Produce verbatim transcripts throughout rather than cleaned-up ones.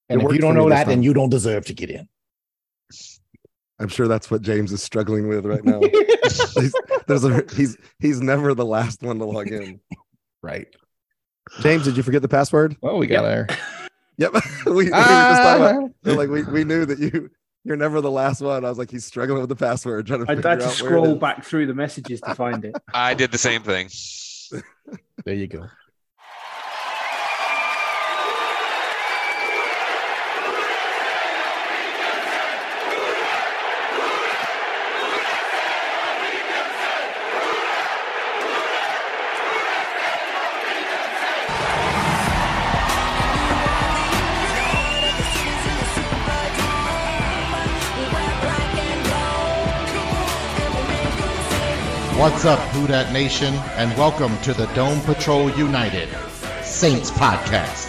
And it if you don't know that, time. then you don't deserve to get in. I'm sure that's what James is struggling with right now. he's, there's a, he's he's never the last one to log in. Right. James, did you forget the password? Oh, we got Yep. our. Yep. we, we were just talking about, like we, we knew that you you're never the last one. I was like, he's struggling with the password, trying to I figure had to out scroll where it is. back through the messages to find it. I did the same thing. There you go. What's up, Who Dat Nation, and welcome to the Dome Patrol United Saints Podcast.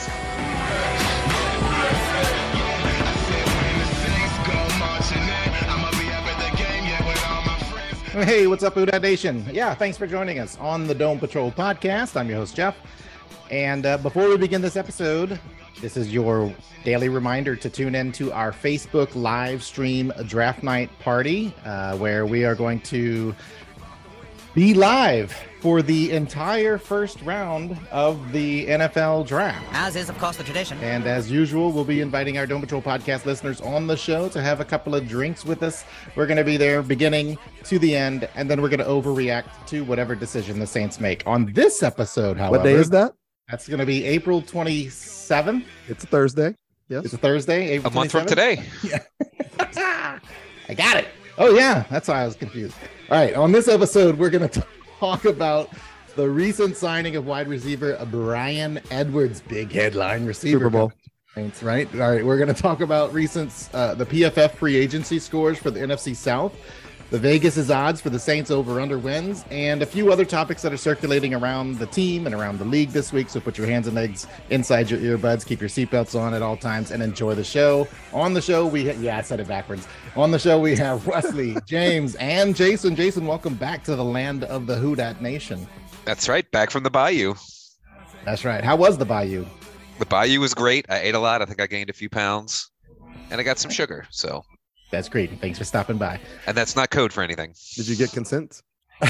Hey, what's up, Who Dat Nation? Yeah, thanks for joining us on the Dome Patrol Podcast. I'm your host, Jeff. And uh, before we begin this episode, this is your daily reminder to tune in to our Facebook live stream draft night party, uh, where we are going to be live for the entire first round of the N F L draft. As is, of course, the tradition. And as usual, we'll be inviting our Dome Patrol podcast listeners on the show to have a couple of drinks with us. We're going to be there beginning to the end, and then we're going to overreact to whatever decision the Saints make. On this episode, however... What day is that? That's going to be April twenty-seventh. It's a Thursday. Yes. It's a Thursday, April A month from twenty-seventh? today. Yeah. I got it. Oh, yeah. That's why I was confused. All right. On this episode, we're going to talk about the recent signing of wide receiver Bryan Edwards, big headline receiver. Super Bowl. Thanks, right? All right. We're going to talk about recent uh, the P F F free agency scores for the N F C South, the Vegas's odds for the Saints over-under wins, and a few other topics that are circulating around the team and around the league this week. So put your hands and legs inside your earbuds, keep your seatbelts on at all times, and enjoy the show. On the show, we ha- yeah, I said it backwards. On the show, we have Wesley, James, and Jason. Jason, welcome back to the land of the Who Dat Nation. That's right. Back from the Bayou. That's right. How was the Bayou? The Bayou was great. I ate a lot. I think I gained a few pounds, and I got some sugar. So. That's great. Thanks for stopping by. And that's not code for anything. Did you get consent?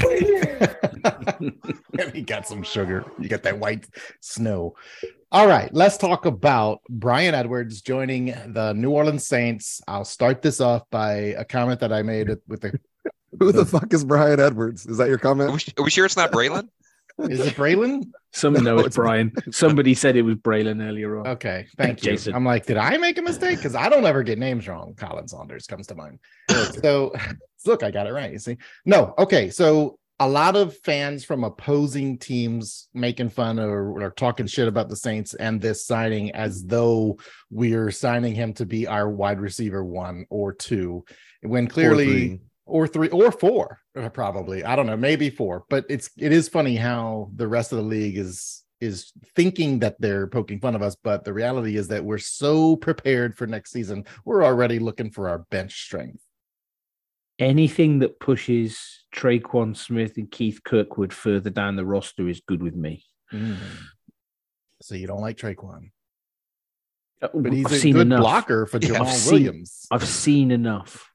You got some sugar. You got that white snow. All right, let's talk about Bryan Edwards joining the New Orleans Saints. I'll start this off by a comment that I made with the. Who the fuck is Bryan Edwards? Is that your comment? Are we, are we sure it's not Braylon? Is it Braylon? Some No, know it's it's- Brian. Somebody said it was Braylon earlier on. Okay, thank you. Jason. I'm like, did I make a mistake? Because I don't ever get names wrong. Colin Saunders comes to mind. So, look, I got it right. You see? No, okay. So, a lot of fans from opposing teams making fun or, or talking shit about the Saints and this signing as though we're signing him to be our wide receiver one or two, when clearly. Or three or four, probably. I don't know, maybe four. But it's it is funny how the rest of the league is is thinking that they're poking fun of us, but the reality is that we're so prepared for next season. We're already looking for our bench strength. Anything that pushes Traquan Smith and Keith Kirkwood further down the roster is good with me. Mm. So you don't like Traquan, Uh, but he's I've a seen good enough. blocker for Yeah, Jamal I've seen- Williams. I've seen enough.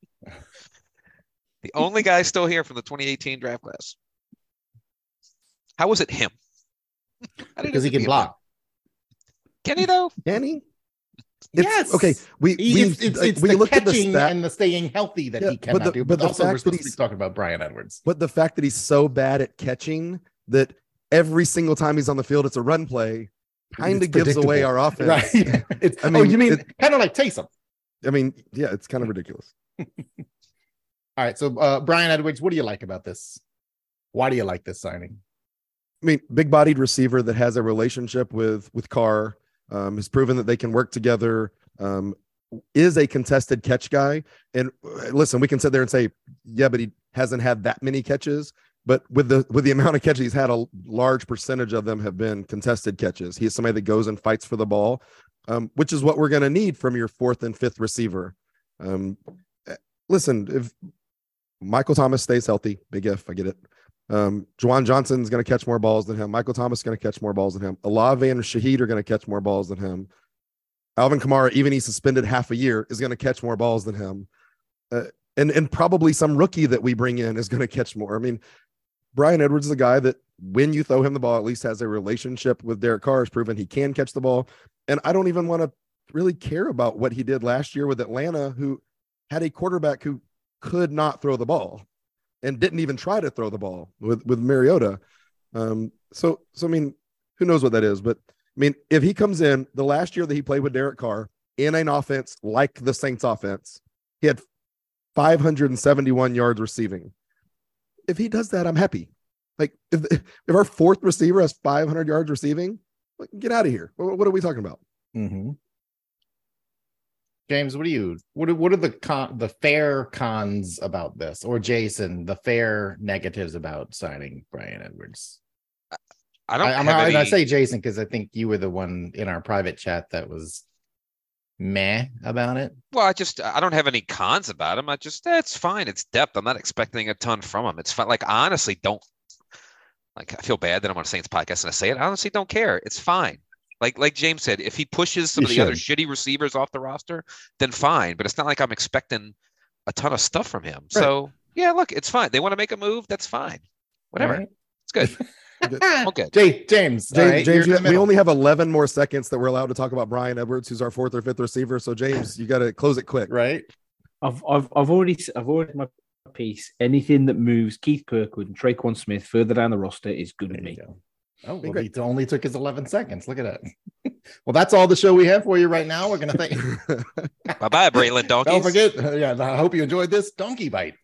The only guy still here from the twenty eighteen draft class. How was it him? How did Because he it can be block. him? Can he though? Can he? Yes. Okay. We He- we it's, it's, like, it's we the looked at the catching stat, and the staying healthy that Yeah, he but cannot the- do. but But, the also, we're fact that supposed to be he's- talking about Bryan Edwards. but the fact that he's so bad at catching that every single time he's on the field, it's a run play, kind It's of gives away predictable. our offense. Right. It's, I oh, mean, you mean it- kind of like Taysom. I mean, yeah, it's kind of ridiculous. All right. So, uh, Bryan Edwards, what do you like about this? Why do you like this signing? I mean, big-bodied receiver that has a relationship with with Carr, um, has proven that they can work together. Um, is a contested catch guy, and uh, listen, we can sit there and say, yeah, but he hasn't had that many catches. But with the with the amount of catches he's had, a large percentage of them have been contested catches. He's somebody that goes and fights for the ball, um, which is what we're going to need from your fourth and fifth receiver. Um, listen, if Michael Thomas stays healthy, big if, I get it. Um, Juwan Johnson's going to catch more balls than him. Michael Thomas is going to catch more balls than him. Olave and Shaheed are going to catch more balls than him. Alvin Kamara, even he's suspended half a year, is going to catch more balls than him. Uh, and, and probably some rookie that we bring in is going to catch more. I mean, Bryan Edwards is a guy that when you throw him the ball, at least has a relationship with Derek Carr, has proven he can catch the ball. And I don't even want to really care about what he did last year with Atlanta, who had a quarterback who could not throw the ball and didn't even try to throw the ball with, with Mariota. Um, so, so, I mean, who knows what that is, but I mean, if he comes in the last year that he played with Derek Carr in an offense like the Saints offense, he had five hundred seventy-one yards receiving. If he does that, I'm happy. Like if, if our fourth receiver has five hundred yards receiving, like, get out of here. What, what are we talking about? Mm-hmm. James, what do you, what are, what are the con, the fair cons about this, or Jason, the fair negatives about signing Bryan Edwards? I don't. I, I'm, have I, any... I say Jason because I think you were the one in our private chat that was meh about it. Well, I just I don't have any cons about him. I just eh, it's fine. It's depth. I'm not expecting a ton from him. It's fine. Like I honestly don't. Like I feel bad that I'm on a Saints podcast and I say it. I honestly don't care. It's fine. Like like James said, if he pushes some You of the should. other shitty receivers off the roster, then fine. But it's not like I'm expecting a ton of stuff from him. Right. So yeah, look, it's fine. They want to make a move. That's fine. Whatever. All right. It's good. Okay. Jay, James, James, all right, James you're in you- the we middle. only have eleven more seconds that we're allowed to talk about Bryan Edwards, who's our fourth or fifth receiver. So James, you got to close it quick. right. I've I've I've already I've already my piece. Anything that moves Keith Kirkwood and Traquan Smith further down the roster is good with There you me. go. Oh, Be well, great. it only took us eleven seconds. Look at that. Well, that's all the show we have for you right now. We're going to thank. Bye bye, Braylon Donkeys. Don't forget. uh, yeah, I hope you enjoyed this donkey bite.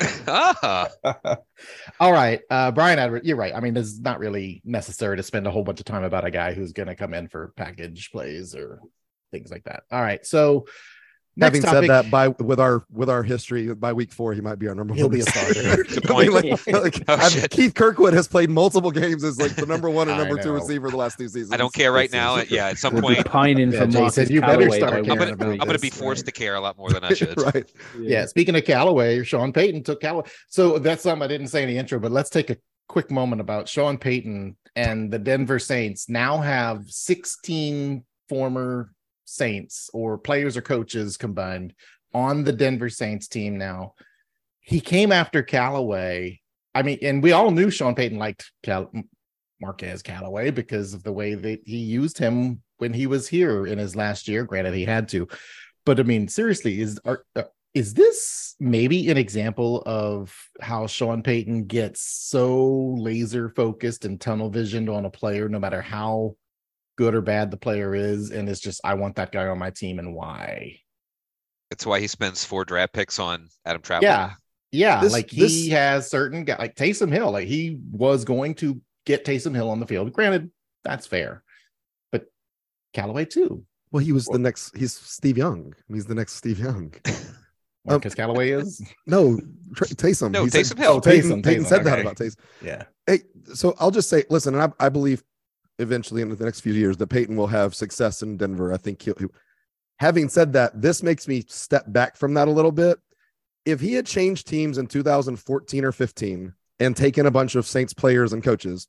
Ah, All right. Uh, Bryan Edwards, you're right. I mean, it's not really necessary to spend a whole bunch of time about a guy who's going to come in for package plays or things like that. All right. So, next Having topic, said that, by with our with our history, by week four, he might be our number he'll one. be a starter. Good I mean, point. like- like, Oh, I've- shit. Keith Kirkwood has played multiple games as like the number one and I number two know. receiver the last two seasons. I don't care right This now. season. Yeah, at some We'll be point, pining Yeah, for Jason, Marcus you better Callaway start by caring I'm week gonna about three. I'm gonna be this, forced right. to care a lot more than I should. right. Yeah, speaking of Callaway, Sean Payton took Callaway. So that's something I didn't say in the intro, but let's take a quick moment about Sean Payton and the Denver Saints now have sixteen former Saints or players or coaches combined on the Denver Saints team now. He came after Callaway. I mean, and we all knew Sean Payton liked Cal- Marquez Callaway because of the way that he used him when he was here in his last year. Granted, he had to. But I mean, seriously, is are, uh, is this maybe an example of how Sean Payton gets so laser focused and tunnel visioned on a player, no matter how good or bad the player is, and it's just I want that guy on my team and why? That's why he spends four draft picks on Adam Trautman. Yeah, yeah. This- like he this- has certain guys, like Taysom Hill. Like he was going to get Taysom Hill on the field. Granted, that's fair, but Callaway too. Well, he was the next. He's Steve Young. He's the next Steve Young. Marcus Callaway is. No, Tra- Taysom. No, He said- Taysom Hill. Oh, Payton, Taysom, Payton Taysom, said that okay. about Taysom. Yeah. Hey, so I'll just say, listen, and I, I believe eventually in the next few years that Peyton will have success in Denver. I think he'll, he, having said that, this makes me step back from that a little bit. If he had changed teams in two thousand fourteen or fifteen and taken a bunch of Saints players and coaches,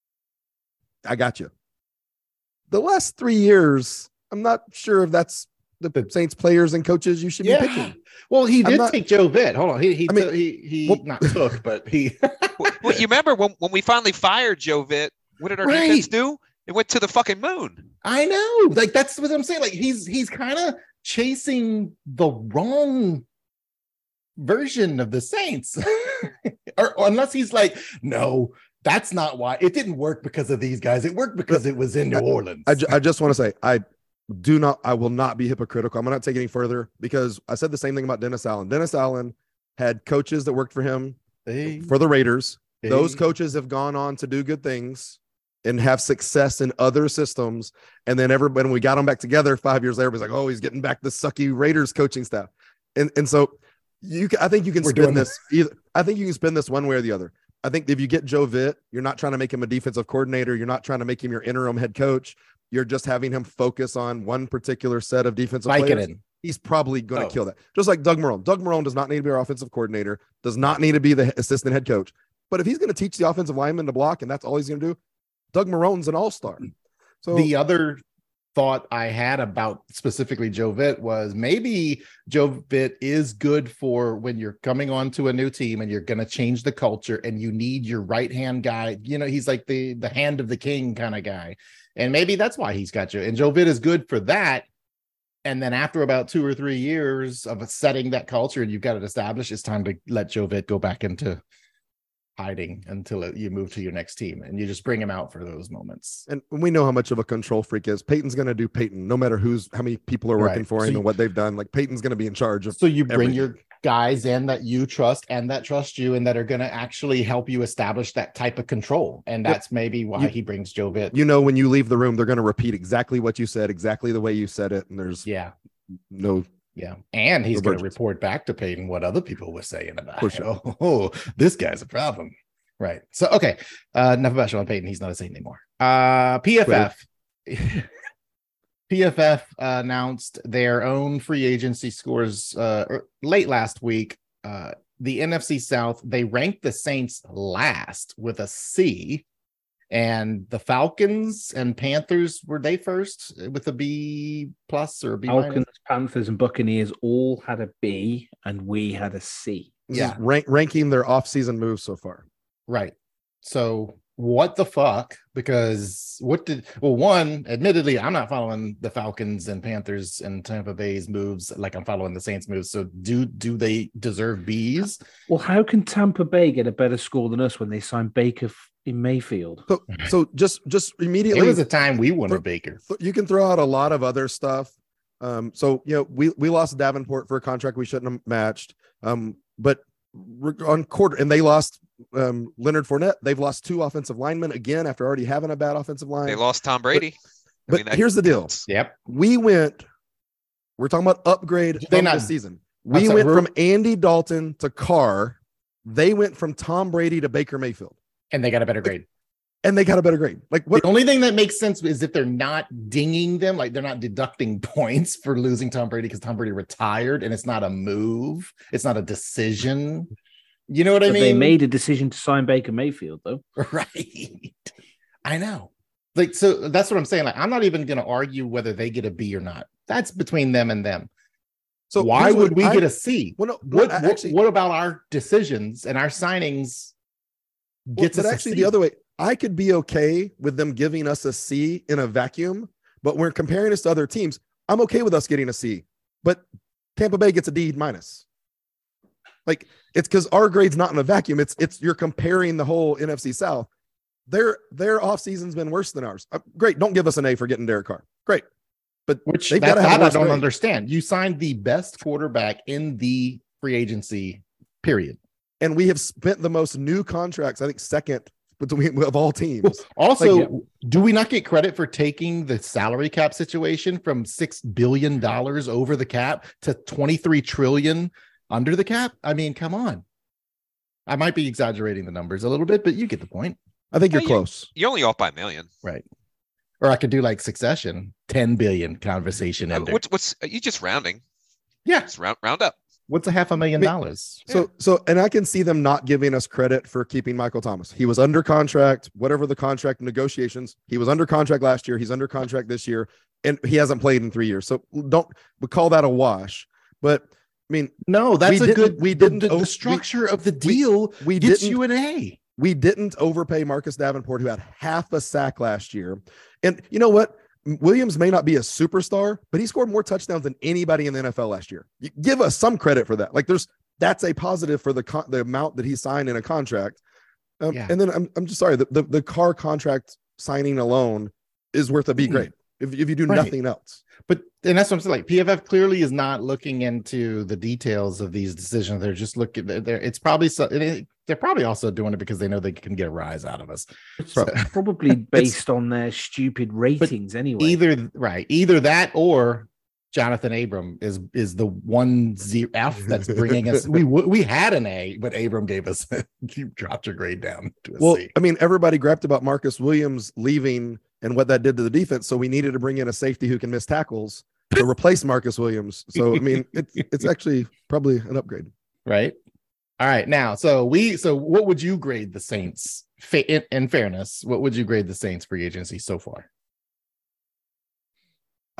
I got you. The last three years, I'm not sure if that's the Saints players and coaches you should be picking. Well, he I'm did not- take Joe Vitt. Hold on. He he I mean, took- he, he well- not took, but he Well, well, you remember when, when we finally fired Joe Vitt, what did our Right. defense do? It went to the fucking moon. I know. Like that's what I'm saying. Like he's he's kind of chasing the wrong version of the Saints. or, or unless he's like, no, that's not why it didn't work because of these guys. It worked because it was in New Orleans. I, ju- I just want to say, I do not, I will not be hypocritical. I'm not take any further because I said the same thing about Dennis Allen. Dennis Allen had coaches that worked for him Hey, for the Raiders. Those hey. coaches have gone on to do good things and have success in other systems. And then everybody, when we got them back together five years later, it was like, oh, he's getting back the sucky Raiders coaching staff. And and so you, ca- I think you can We're spin doing this either. I think you can spin this one way or the other. I think if you get Joe Vitt, you're not trying to make him a defensive coordinator. You're not trying to make him your interim head coach. You're just having him focus on one particular set of defensive players. Vicodin. He's probably going to Oh. kill that. Just like Doug Marrone. Doug Marrone does not need to be our offensive coordinator, does not need to be the assistant head coach. But if he's going to teach the offensive lineman to block and that's all he's going to do, Doug Marrone's an all-star. So The other thought I had about specifically Joe Vitt was maybe Joe Vitt is good for when you're coming onto a new team and you're going to change the culture and you need your right hand guy. You know, he's like the the hand of the king kind of guy, and maybe that's why he's got you. And Joe Vitt is good for that. And then after about two or three years of setting that culture and you've got it established, it's time to let Joe Vitt go back into hiding until it, you move to your next team, and you just bring him out for those moments. And we know how much of a control freak is. Peyton's going to do Peyton, no matter who's how many people are working Right. for So him you- and what they've done. Like Peyton's going to be in charge of. So you bring everything. your guys in that you trust and that trust you and that are going to actually help you establish that type of control. And Yep. that's maybe why You- he brings Joe Vitt. You know, when you leave the room, they're going to repeat exactly what you said, exactly the way you said it, and there's Yeah. no. Yeah. And he's going to Divergence. report back to Peyton what other people were saying about For it. sure. Oh, oh, this guy's a problem. Right. So, okay. Uh, enough about Sean Payton. He's not a Saint anymore. Uh, P F F. P F F uh, announced their own free agency scores uh, er- late last week. Uh, the N F C South, they ranked the Saints last with a C, and the Falcons and Panthers, were they first with a B plus or a B minus? Falcons, Panthers, and Buccaneers all had a B, and we had a C. This Yeah. is rank, ranking their off-season moves so far. Right. So what the fuck? Because what did well one, admittedly, I'm not following the Falcons and Panthers and Tampa Bay's moves like I'm following the Saints moves. So do do they deserve B's? Well, how can Tampa Bay get a better score than us when they signed Baker f- in Mayfield? So, so just just It immediately, was a time we wanted Th- Baker. th- you can throw out a lot of other stuff. Um, so you know, we we lost Davenport for a contract we shouldn't have matched. Um, but re- on quarter, and they lost um, Leonard Fournette. They've lost two offensive linemen again after already having a bad offensive line. They lost Tom Brady. I But mean, that here's the deal: counts. Yep. we went. We're talking about upgrade Did they from not- the season. I'm We sorry, went we're- from Andy Dalton to Carr. They went from Tom Brady to Baker Mayfield, And they got a better grade. and they got a better grade. Like what? The only thing that makes sense is if they're not dinging them, like they're not deducting points for losing Tom Brady because Tom Brady retired and it's not a move, it's not a decision. You know what I But mean? they made a decision to sign Baker Mayfield, though. Right. I know. Like, so that's what I'm saying. Like, I'm not even going to argue whether they get a B or not. That's between them and them. So why here's would what we I- get a C? Well, no, What, no, I- what, actually, what about our decisions and our signings well, gets but us a actually C? the other way. I could be okay with them giving us a C in a vacuum, but we're comparing us to other teams. I'm okay with us getting a C, but Tampa Bay gets a D minus. Like it's because our grade's not in a vacuum. It's it's you're comparing the whole N F C South. Their their off season's been worse than ours. Uh, great, don't give us an A for getting Derek Carr. Great, but Which they've that's gotta have that a I worse don't grade. understand. You signed the best quarterback in the free agency period. and we have spent the most new contracts. I think second between of all teams. Also, Like, do we not get credit for taking the salary cap situation from six billion dollars over the cap to twenty-three trillion under the cap? I mean, come on. I might be exaggerating the numbers a little bit, but you get the point. I think you're Yeah, you- close. You're only off by a million. Right. Or I could do like Succession, ten billion conversation Uh, ender. What's what's uh, you just rounding? Yeah. Just round round up. What's a half a million Me- dollars? So, so, and I can see them not giving us credit for keeping Michael Thomas. He was under contract, whatever the contract negotiations. He was under contract last year. He's under contract this year, and he hasn't played in three years. So, don't we call that a wash? But I mean, No, that's we a didn't- good. we the- didn't The, the over- we- structure of the deal we gets didn't. you an A. we didn't overpay Marcus Davenport, who had half a sack last year. And you know what? Williams may not be a superstar, but he scored more touchdowns than anybody in the N F L last year. You give us some credit for that. Like there's that's a positive for the con- the amount that he signed in a contract. Um, Yeah. And then I'm I'm just sorry the, the the car contract signing alone is worth a B Mm. grade if if you do Right. nothing else. But and that's what I'm saying. Like P F F clearly is not looking into the details of these decisions. They're just looking. They're, they're it's probably so. It, they're probably also doing it because they know they can get a rise out of us. It's So- probably based on their stupid ratings anyway. Either right, either that or Jonathan Abram is is the one Z F that's bringing us. We w- we had an A, but Abram gave us. You dropped your grade down to a Well, C. I mean, everybody grabbed about Marcus Williams leaving and what that did to the defense. So we needed to bring in a safety who can miss tackles to replace Marcus Williams. So I mean, it's it's actually probably an upgrade. Right. All right. Now, so we so what would you grade the Saints? Fa- in, in fairness, what would you grade the Saints free agency so far?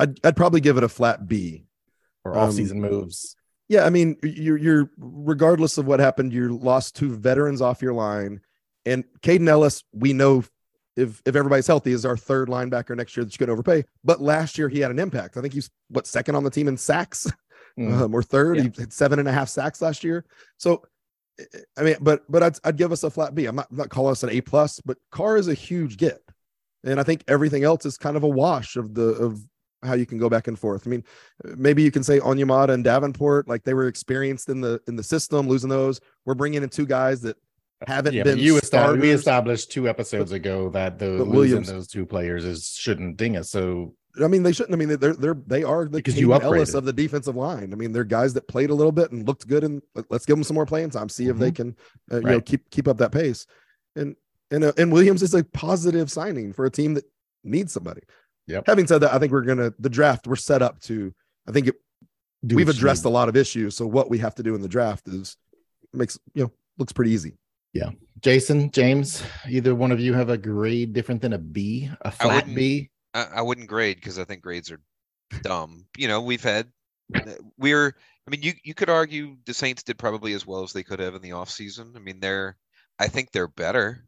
I'd, I'd probably give it a flat B. Or Um, off-season moves. Yeah, I mean, you're you're regardless of what happened, you lost two veterans off your line, and Caden Ellis, we know if if everybody's healthy, is our third linebacker next year that you can overpay. But last year he had an impact. I think he's what second on the team in sacks, Mm. um, or third. Yeah. He had seven and a half sacks last year. So, I mean, but but I'd I'd give us a flat B. I'm not I'm not calling us an A plus, but Carr is a huge get, and I think everything else is kind of a wash of the of. how you can go back and forth. I mean, maybe you can say Onyemata and Davenport, like they were experienced in the in the system, losing those. We're bringing in two guys that haven't Yeah, been but you established, we starters. established two episodes ago that the but losing Williams- those two players is shouldn't ding us. So I mean, they shouldn't. I mean, they're they're they are the Because you Caden Ellis upgraded. of the defensive line. I mean, they're guys that played a little bit and looked good, and let- let's give them some more playing time. See if they can, uh, you know, Right. keep keep up that pace. And and uh, and Williams is a positive signing for a team that needs somebody. Yep. Having said that, I think we're gonna the draft. We're set up to. I think it, do we've what you addressed a need. lot of issues. So what we have to do in the draft is makes you know looks pretty easy. Jason, James, either one of you have a grade different than a B, a flat wouldn't- B? I, I wouldn't grade because I think grades are dumb. You know, we've had we're I mean, you you could argue the Saints did probably as well as they could have in the offseason. I mean, they're I think they're better.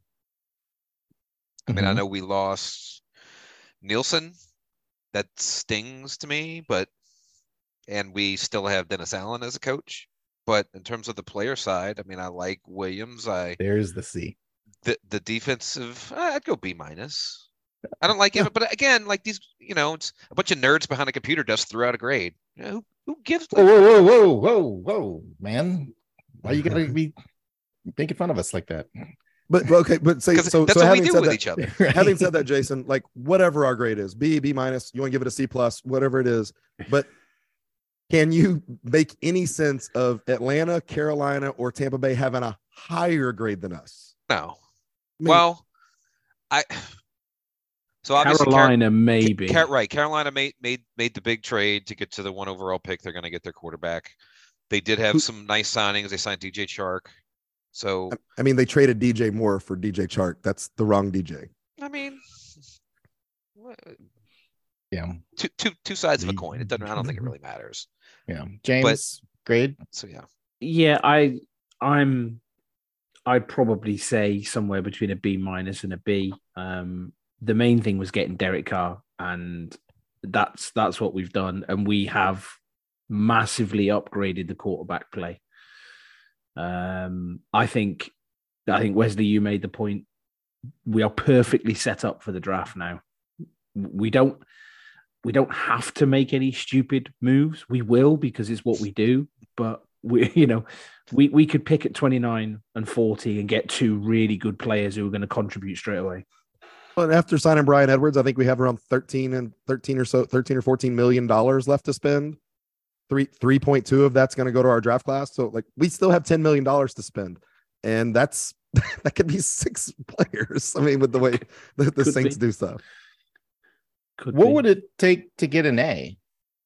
I mean, I Mhm. know we lost Nielsen. That stings to me, but and we still have Dennis Allen as a coach. But in terms of the player side, I mean, I like Williams. I There's the C. the the defensive, I'd go B minus. I don't like it, but again, like these, you know, it's a bunch of nerds behind a computer desk threw out a grade. You know, who who gives? Whoa, whoa, whoa, whoa, whoa, whoa, man! Why you gotta be making fun of us like that? But but okay, but say 'Cause so. that's so what we having do said with that, each other. having said that, Jason, like whatever our grade is, B, B minus, you want to give it a C plus, whatever it is. But can you make any sense of Atlanta, Carolina, or Tampa Bay having a higher grade than us? No. I mean, Well, I so obviously Car- Carolina, maybe. Car- right. Carolina made made made the big trade to get to the one overall pick. They're going to get their quarterback. They did have Who- some nice signings. They signed D J Chark. So I mean, they traded D J Moore for D J Chark. That's the wrong D J. I mean, what- Yeah, two two two sides of a coin. It doesn't. I don't think it really matters. yeah. James, grade. So yeah. Yeah, I I'm I'd probably say somewhere between a B minus and a B. Um, the main thing was getting Derek Carr, and that's that's what we've done, and we have massively upgraded the quarterback play. Um, I think I think Wesley, you made the point. We are perfectly set up for the draft now. We don't we don't have to make any stupid moves. We will because it's what we do, but we, you know, we, we could pick at twenty-nine and forty and get two really good players who are going to contribute straight away. Well, and after signing Brian Edwards, I think we have around thirteen and thirteen or so, thirteen or fourteen million dollars left to spend. Three three point two of that's going to go to our draft class. So like we still have ten million dollars to spend, and that's that could be six players. I mean, with the way the, the Could Saints be. do stuff. Could What be. would it take to get an A?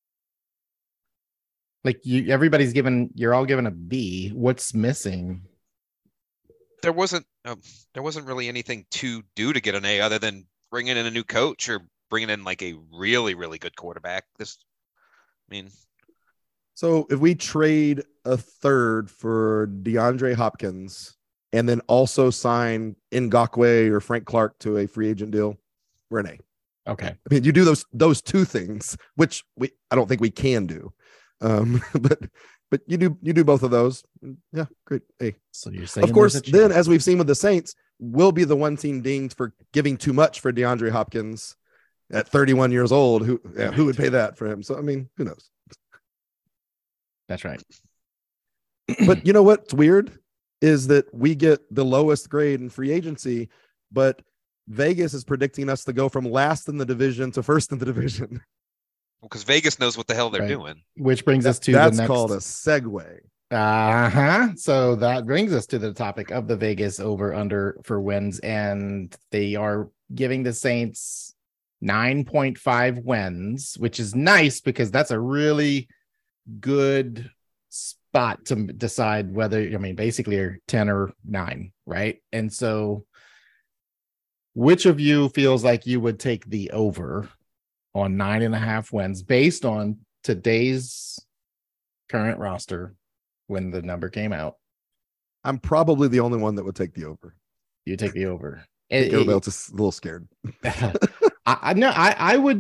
Like you, everybody's given. You're all given a B. What's missing? There wasn't um, there wasn't really anything to do to get an A other than bringing in a new coach or bringing in like a really really good quarterback. This, I mean, So if we trade a third for DeAndre Hopkins and then also sign Ngakwe or Frank Clark to a free agent deal, we're an A. Okay. I mean, you do those those two things, which we I don't think we can do, um, but but you do you do both of those. Yeah, great. A. So you're saying, Of course, there's a then chance. as we've seen with the Saints, we'll be the one team dinged for giving too much for DeAndre Hopkins at thirty-one years old. Who yeah, who would pay that for him? So I mean, who knows? That's right. But you know what's weird is that we get the lowest grade in free agency, but Vegas is predicting us to go from last in the division to first in the division. because Vegas knows what the hell they're Right. doing. Which brings us to That's the next. called a segue. Uh-huh. So that brings us to the topic of the Vegas over under for wins, and they are giving the Saints nine point five wins, which is nice because that's a really good spot to decide whether, I mean, basically you're ten or nine, right? And so which of you feels like you would take the over on nine and a half wins based on today's current roster when the number came out. I'm probably the only one that would take the over. You take the over. I think It- everybody else is a little scared. I, I no, I, I would.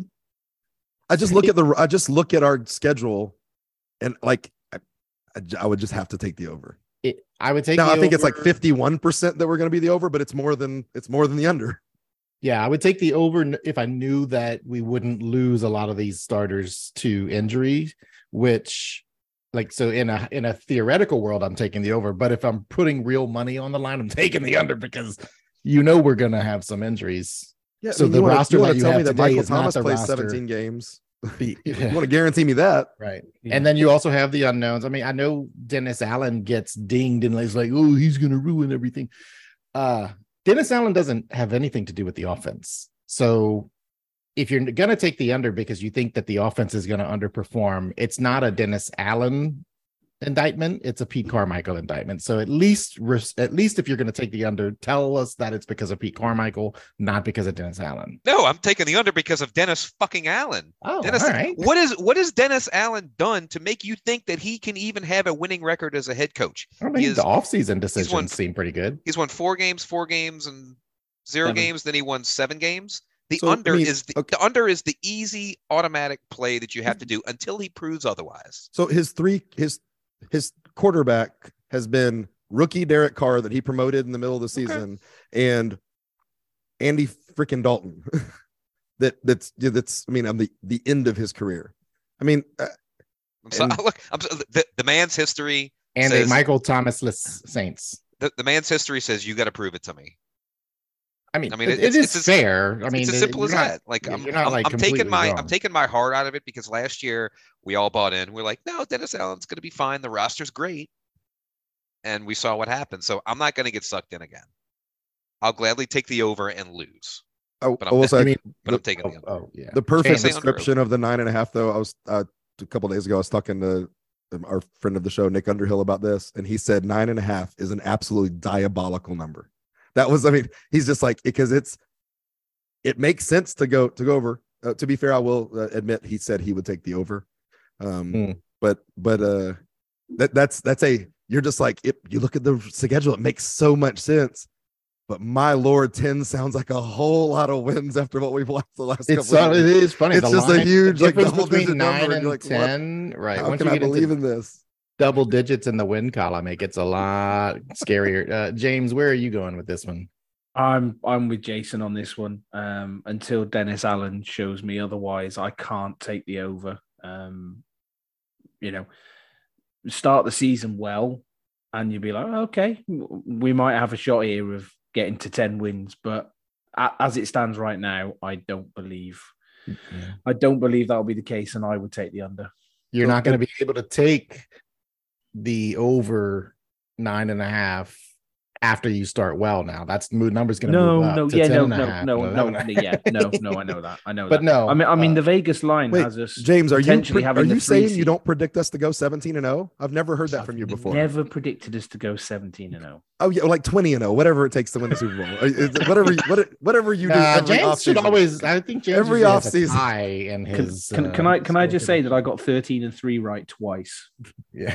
I just look at the I just look at our schedule, and like I, I, I would just have to take the over. It, I would take. Now the I think it's like over- fifty-one percent that we're going to be the over, but it's more than it's more than the under. Yeah, I would take the over n- if I knew that we wouldn't lose a lot of these starters to injury, which like so in a in a theoretical world, I'm taking the over. But if I'm putting real money on the line, I'm taking the under because you know we're gonna have some injuries. Yeah. So I mean, the you wanna- roster you wanna that you tell have me that today Michael is not Thomas the plays roster. seventeen games. The- You want to guarantee me that? Right. Yeah. And then you also have the unknowns. I mean, I know Dennis Allen gets dinged and it's like, oh, he's going to ruin everything. Uh, Dennis Allen doesn't have anything to do with the offense. So if you're going to take the under because you think that the offense is going to underperform, it's not a Dennis Allen indictment. It's a Pete Carmichael indictment. So at least, res- at least if you're going to take the under, tell us that it's because of Pete Carmichael, not because of Dennis Allen. No, I'm taking the under because of Dennis fucking Allen. Oh, Dennis, all right. what is what has Dennis Allen done to make you think that he can even have a winning record as a head coach? I mean, He is- the offseason decisions won- seem pretty good. He's won four games, four games, and zero Seven. games. Then he won seven games. The So, I under mean, is the, okay. the under is the easy automatic play that you have to do until he proves otherwise. So his three his his quarterback has been rookie Derek Carr that he promoted in the middle of the season, and Andy freaking Dalton. that that's that's I mean, I'm the the end of his career. I mean, uh, I'm so, And- look, I'm so, the, the man's history. And says- a Michael Thomas-less Saints. The, the man's history says you got to prove it to me. I mean, I mean, it, it's- it is it's as- fair. I mean, it's as it- simple you're as not- that. Like yeah, I'm, you're not, I'm, like, I'm taking completely my wrong. I'm taking my heart out of it because last year we all bought in. We're like, no, Dennis Allen's going to be fine. The roster's great, and we saw what happened. So I'm not going to get sucked in again. I'll gladly take the over and lose, I, But I I'm- will say I mean, but I'm taking oh, the under. oh, yeah. the perfect Shane, say under. description of the nine and a half. Though I was uh, a couple days ago, I was talking to um, our friend of the show, Nick Underhill, about this, and he said nine and a half is an absolutely diabolical number. That was, I mean, he's just like because it's it makes sense to go to go over. Uh, to be fair, I will uh, admit he said he would take the over, um, Hmm. but but uh, that that's that's a you're just like it. You look at the schedule, it makes so much sense. But my lord, ten sounds like a whole lot of wins after what we've watched the last It's couple uh, of it years. is funny. It's the just a line- huge, the like, difference double-digit between number, nine and and you're like, what? ten. Right. How Once can you I get into believe in this? double digits in the win column, it gets a lot scarier. Uh, James, where are you going with this one? I'm I'm with Jason on this one. Um, until Dennis Allen shows me otherwise, I can't take the over. Um, you know, start the season well, and you'll be like, okay, we might have a shot here of getting to ten wins. But a- as it stands right now, I don't believe. I don't believe that'll be the case, and I would take the under. You're So not going to the- be able to take the over nine and a half after you start well. Now that's the number's going to No, move up no, to yeah, ten no, and a no, half, no, and no, eleven. no, yeah, no, no, I know that, I know But that. no, I mean, I mean, uh, the Vegas line Wait, has us. James, are you potentially pre- having are the you three saying you seed. don't predict us to go seventeen and oh? I've never heard that from you before. Never predicted us to go seventeen and oh. Oh yeah, like twenty and oh, whatever it takes to win the Super Bowl. Is it- whatever, you- what, whatever you do. Nah, every James should offseason. always. I think James Every usually has a offseason. tie in Can, his. can, uh, can I can I just say score that I got thirteen and three right twice? Yeah.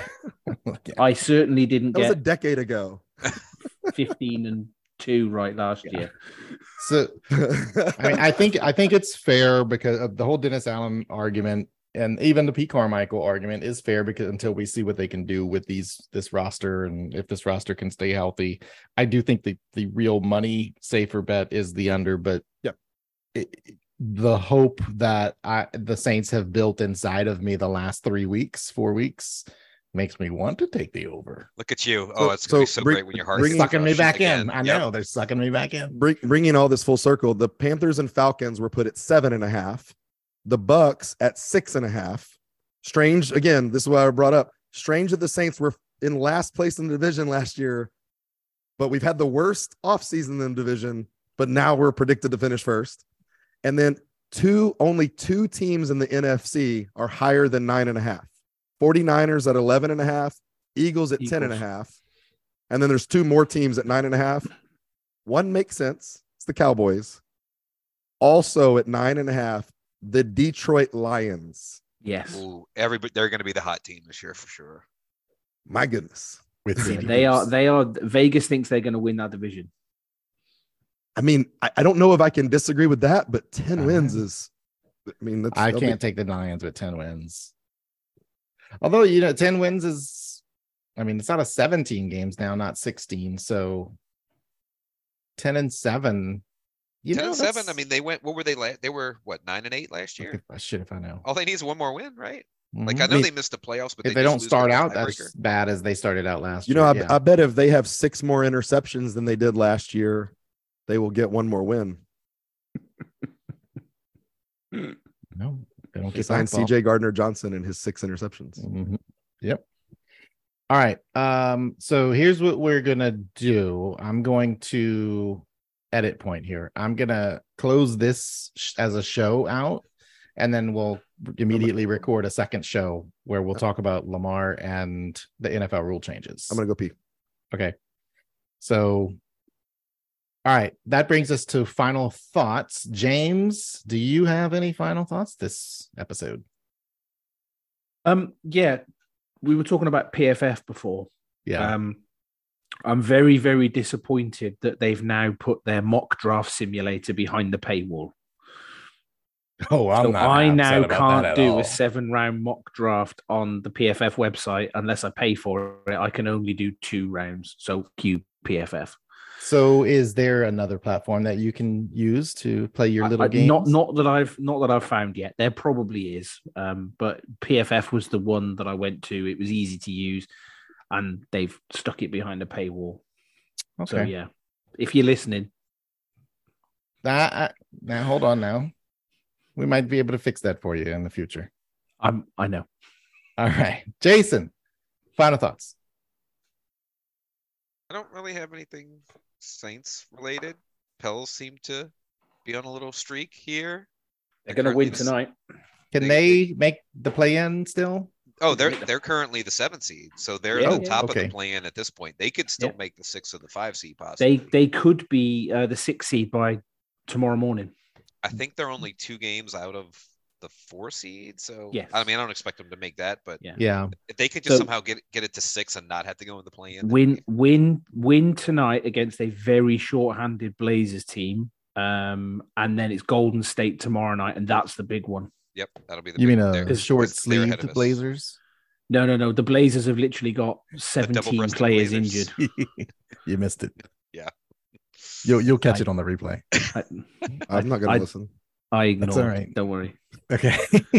I certainly didn't That was a get decade ago. fifteen and two right last Yeah. year. So I mean, I think I think it's fair because of the whole Dennis Allen argument, and even the Pete Carmichael argument is fair because until we see what they can do with these this roster and if this roster can stay healthy, I do think the the real money safer bet is the under. But Yep. it, the hope that I the Saints have built inside of me the last three weeks, four weeks, makes me want to take the over. Look at you. Oh, it's so gonna be so bring- great when your heart bringing- Sucking me back again. in. I Yep. know they're sucking me back in. Bring, bringing all this full circle, the Panthers and Falcons were put at seven and a half. The Bucks at six and a half. Strange, again, this is what I brought up. Strange that the Saints were in last place in the division last year, but we've had the worst offseason in the division, but now we're predicted to finish first. And then two, only two teams in the N F C are higher than nine and a half. 49ers at eleven and a half, Eagles at ten and a Eagles. half. And then there's two more teams at nine and a half. One makes sense. It's the Cowboys. Also at nine and a half, the Detroit Lions. Yes. Ooh, everybody, they're going to be the hot team this year for sure. My goodness. With Yeah, C D they are. Hoops. They are. Vegas thinks they're going to win that division. I mean, I, I don't know if I can disagree with that, but ten Uh, wins is, I mean, that's, I that'll be- can't take the Lions with ten wins. Although, you know, ten wins is, I mean, it's out of seventeen games now, not sixteen. So ten and seven. You ten know, and seven. that's- I mean, they went. What were they? La- they were what nine and eight last year. If- shit, if I know. All they need is one more win, right? Like Mhm. I know mean, they missed the playoffs, but if they, they just don't lose start the out tiebreaker. as bad as they started out last You year. know, I, yeah. I bet if they have six more interceptions than they did last year, they will get one more win. no, they don't They get signed C J Gardner Johnson and his six interceptions. Mhm. Yep. All right. Um, so here's what we're gonna do. I'm going to edit point here. I'm gonna close this sh- as a show out, and then we'll immediately record a second show where we'll talk about Lamar and the N F L rule changes. I'm gonna go pee. Okay. So, all right, that brings us to final thoughts. James, do you have any final thoughts this episode? Um. Yeah, we were talking about P F F before. Yeah. Um, I'm very, very disappointed that they've now put their mock draft simulator behind the paywall. oh, I'm so not I upset now about that can't at do all. a seven round mock draft on the P F F website unless I pay for it. I can only do two rounds. So Q P F F. So, is there another platform that you can use to play your little I- I- games? Not not that I've not that I've found yet. There probably is, um, but P F F was the one that I went to. It was easy to use, and they've stuck it behind a paywall. Okay. So yeah, if you're listening, That I- now hold on now. We might be able to fix that for you in the future. I'm I know. All right. Jason, final thoughts. I don't really have anything Saints related. Pels seem to be on a little streak here. They're going to currently win the s- tonight. Can They- they, make the play in still? Oh, they're Yeah. they're currently the seventh seed, so they're Yeah, the yeah. top Okay. of the play-in at this point. They could still Yeah. make the six or the five seed possibly. They they could be uh, the sixth seed by tomorrow morning. I think they're only two games out of the four seed, so Yes. I mean I don't expect them to make that, but Yeah. Yeah. if they could just So- somehow get get it to six and not have to go in the play-in, that'd Win be- win win tonight against a very short-handed Blazers team, um, and then it's Golden State tomorrow night, and that's the big one. Yep, that'll be the You big mean one a there, short 'cause they're ahead sleeved of us. Blazers? No, no, no. The Blazers have literally got seventeen double-breasted players Blazers. injured. You missed it. Yeah. You'll you'll catch I- it on the replay. I, I'm not gonna I- listen. I ignore. That's all right. Don't worry. Okay.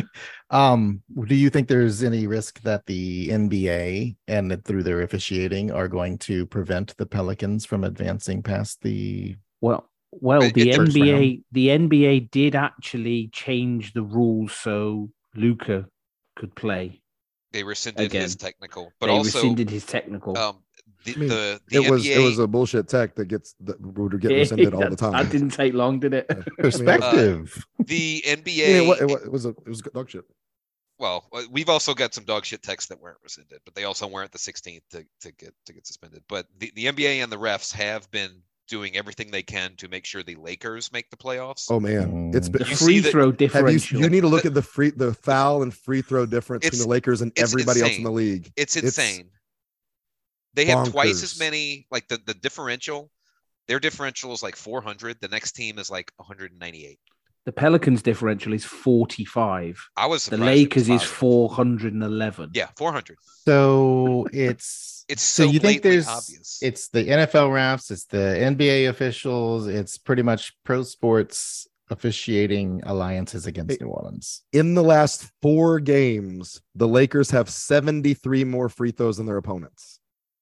um, do you think there's any risk that the N B A and that through their officiating are going to prevent the Pelicans from advancing past the Well, well, It- the it- First N B A round. the N B A did actually change the rules so Luca could play. They rescinded his Again, technical, but they also rescinded his technical. um the I mean, the, the It was N B A it was a bullshit tech that gets that would get rescinded all the That- time. That didn't take long, did it? perspective? the N B Yeah, A it, wa- it, wa- it was a it was dog shit. well, uh, we've also got some dog shit texts that weren't rescinded, but they also weren't the sixteenth to, to get to get suspended. But the, the N B A and the refs have been doing everything they can to make sure the Lakers make the playoffs. Oh man, it's Mm. been. the You see free that- throw Have you differential. you need to look at the free the foul and free throw difference It's- between the Lakers and it's everybody else in insane. the league. It's It's insane. They have twice as bonkers. many, like the, the differential, their differential is like four hundred. The next team is like one hundred ninety-eight. the Pelicans differential is forty-five. I was The surprised it was Lakers is positive. four hundred eleven. Yeah, four hundred. So it's It's so so you think blatantly there's obvious. it's the N F L refs, it's the N B A officials, it's pretty much pro sports officiating alliances against Hey, New Orleans. In the last four games, the Lakers have seventy-three more free throws than their opponents.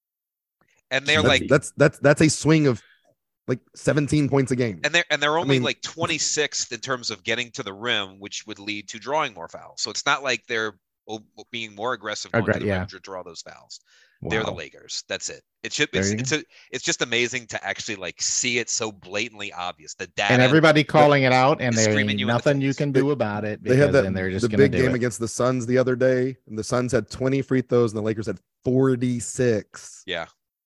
And they're That's, like, that's that's that's a swing of like seventeen points a game. and they're and they're only mean- like twenty-sixth in terms of getting to the rim, which would lead to drawing more fouls. So it's not like they're o- being more aggressive going Aggra- to the yeah. rim to draw those fouls. They're the Wow. Lakers. That's it. It should. There It's you it's, a, it's just amazing to actually like see it so blatantly obvious. The data And everybody calling it out, and is there screaming ain't you in the nothing you face. can do about it. They had because that then they're just the gonna big do game it. against the Suns the other day, and the Suns had twenty free throws, and the Lakers had forty-six. Yeah.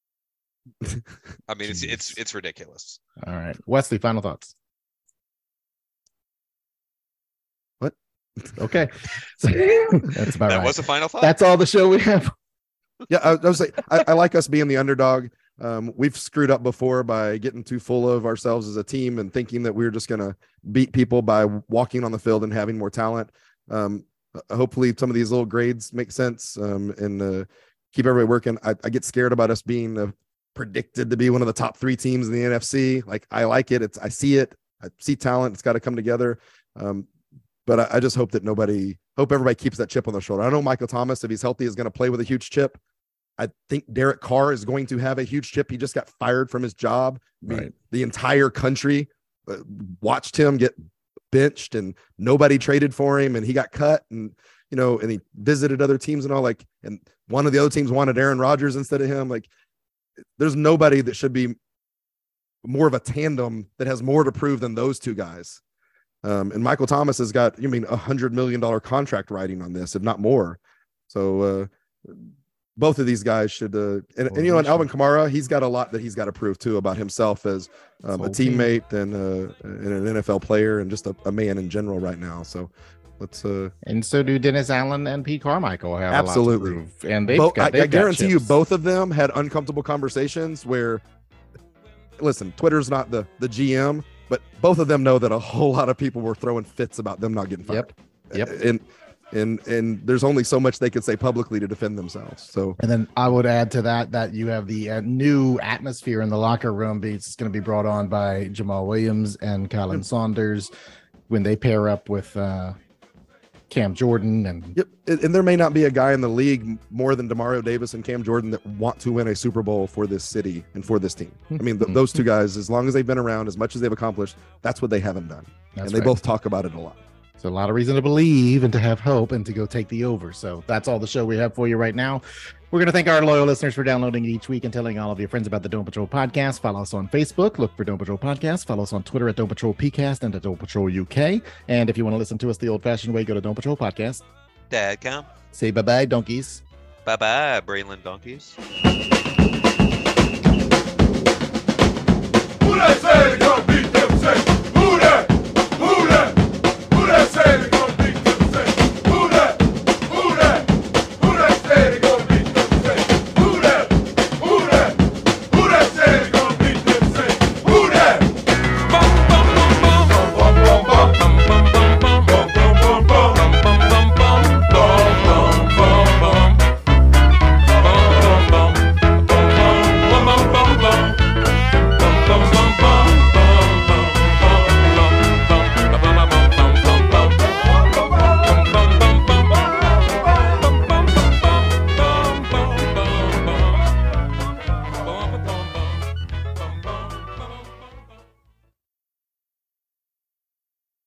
I mean, it's it's Jeez. it's ridiculous. All right, Wesley, final thoughts. What? Okay. So, that's about that right. was the final thought. That's all the show we have. Yeah, I, I was like, I, I like us being the underdog. Um, we've screwed up before by getting too full of ourselves as a team and thinking that we we're just going to beat people by walking on the field and having more talent. Um, hopefully some of these little grades make sense um, and uh, keep everybody working. I, I get scared about us being uh, predicted to be one of the top three teams in the N F C. Like, I like it. It's, I see it. I see talent. It's got to come together. Um, but I, I just hope that nobody, hope everybody keeps that chip on their shoulder. I know Michael Thomas, if he's healthy, is going to play with a huge chip. I think Derek Carr is going to have a huge chip. He just got fired from his job. I mean, Right. the entire country uh, watched him get benched and nobody traded for him and he got cut and, you know, and he visited other teams and all, like, and one of the other teams wanted Aaron Rodgers instead of him. Like, there's nobody that should be more of a tandem that has more to prove than those two guys. Um, and Michael Thomas has got, you mean, a hundred million dollar contract writing on this, if not more. So, uh, both of these guys should, uh, and, and you know, and Alvin Kamara, he's got a lot that he's got to prove too about himself as um, a teammate and, uh, and an N F L player and just a, a man in general right now. So let's. Uh, and so do Dennis Allen and Pete Carmichael have absolutely. A lot to prove. And they've Bo- got, they've I, I guarantee got you, chips. both of them had uncomfortable conversations where, listen, Twitter's not the the G M, but both of them know that a whole lot of people were throwing fits about them not getting fired. Yep. Yep. And and and there's only so much they can say publicly to defend themselves. So, and then I would add to that that you have the uh, new atmosphere in the locker room. It's going to be brought on by Jamal Williams and Colin Saunders when they pair up with uh, Cam Jordan. And yep. And, and there may not be a guy in the league more than Demario Davis and Cam Jordan that want to win a Super Bowl for this city and for this team. I mean, th- those two guys, as long as they've been around, as much as they've accomplished, that's what they haven't done. That's and they right. both talk about it a lot. So a lot of reason to believe and to have hope and to go take the over. So that's all the show we have for you right now. We're going to thank our loyal listeners for downloading it each week and telling all of your friends about the Dome Patrol podcast. Follow us on Facebook. Look for Dome Patrol Podcast. Follow us on Twitter at Dome Patrol PCast and at Dome Patrol U K. And if you want to listen to us the old-fashioned way, go to Dome Patrol Podcast. Dad, come. Say bye-bye, donkeys. Bye-bye, Braylon Donkeys. Who that say,